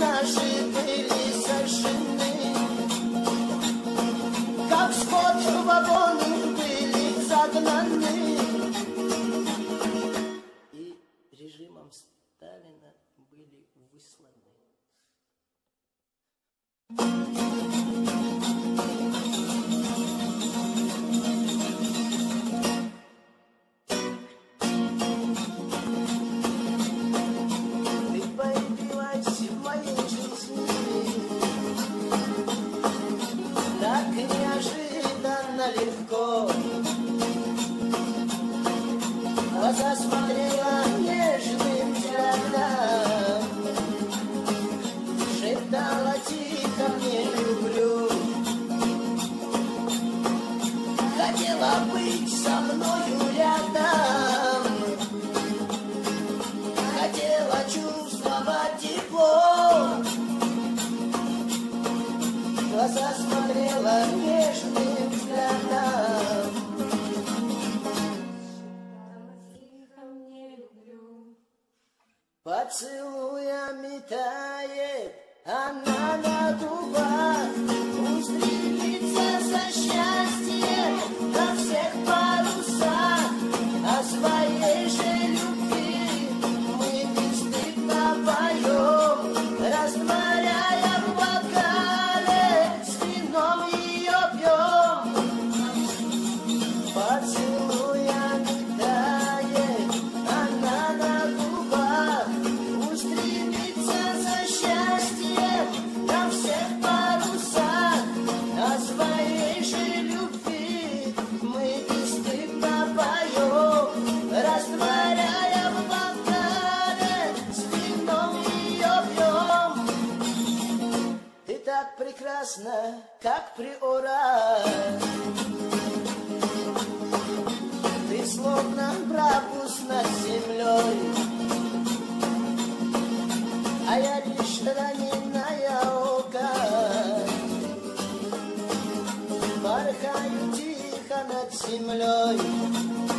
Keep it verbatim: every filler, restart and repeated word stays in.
наши были сожжены, как скот в вагоны были загнаны, и режимом Сталина были высланы. Легко глаза смотрела нежным взглядом, шептала тихо: не люблю. Хотела быть со мною рядом, хотела чувствовать тепло. Глаза смотрела нежным взглядом. Поцелуями тает она на губах, устремится за счастье на всех парусах, о своей же любви мы бесстыдно поем, растворяя в бокале с вином ее пьем. Поцелуями тает она на губах, устремится за счастье на всех парусах, о своей же любви мы бесстыдно поем, растворяя в бокале с вином ее пьем. Ты так прекрасна, как приора, ты словно пропуск над землей, а я лишь раненая ока, порхаю тихо над землей.